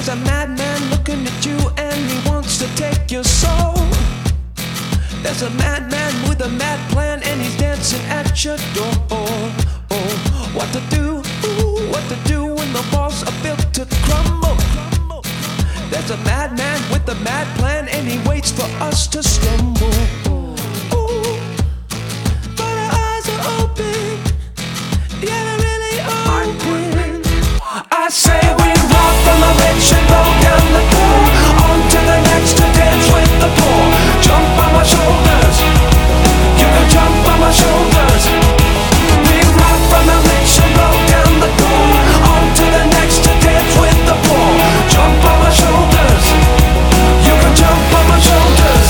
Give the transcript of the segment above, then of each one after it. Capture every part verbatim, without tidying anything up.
There's a madman looking at you and he wants to take your soul. There's a madman with a mad plan and he's dancing at your door. Oh, what to do, ooh, what to do when the walls are built to crumble. There's a madman with a mad plan and he waits for us to stumble. Ooh, but our eyes are open, yeah, they're really open. I say we walk from the rich and go down the poor, on to the next to dance with the poor. Jump on my shoulders, you can jump on my shoulders. We rock from the rich and go down the poor, on to the next to dance with the poor. Jump on my shoulders, you can jump on my shoulders.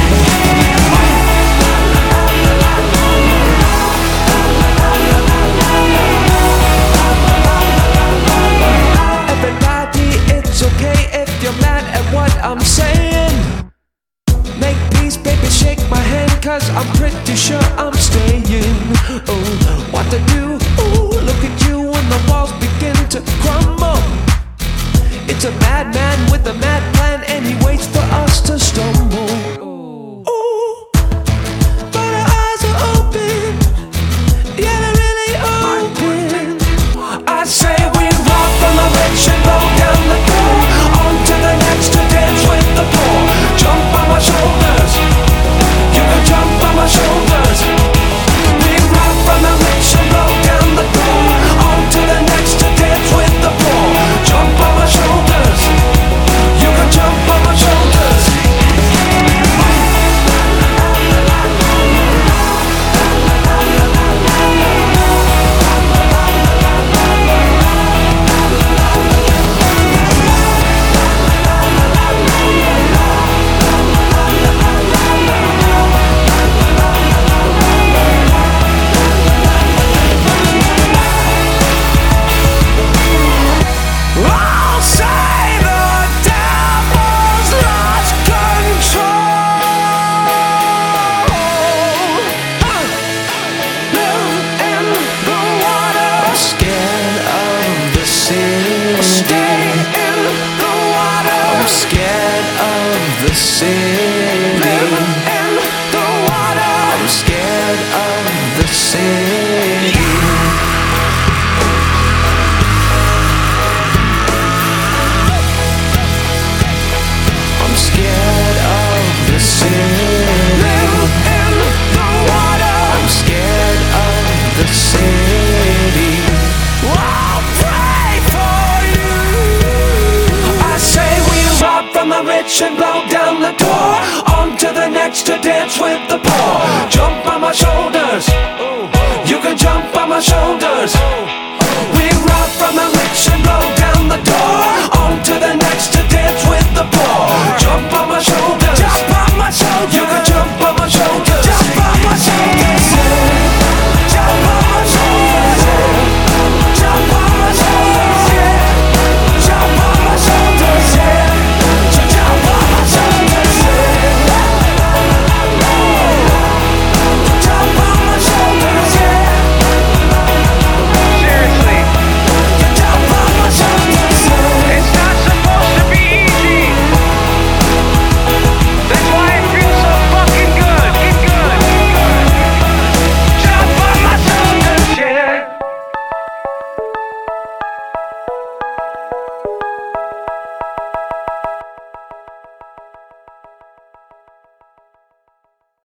Everybody, it's okay if you're mad at what I'm saying. Make peace, baby, shake my hand, cause I'm pretty sure I'm staying. Oh, what to do? Ooh, look at you when the walls begin to crumble. It's a madman with a mad plan and he waits for us to stumble. Ooh, but our eyes are open, yeah, they're really open. I say we walk from the rich and go down the poor, on to the next to dance with the poor. Jump on my shoulders, you can jump on my shoulders. We rock from the rich and go down the poor, on to the next to dance with the poor. Jump on my shoulders, you can jump on my shoulders. I'll say the devil's lost control. Live in the water, scared of the city. Stay in the water, I'm scared of the city. Live in the water, I'm scared of the city. I'm scared of the city. Live in the water, I'm scared of the city. I'll pray for you. I say we rob from the rich and blow down the door, on to the next to dance with the poor. Jump on my shoulders, you can jump on my shoulders.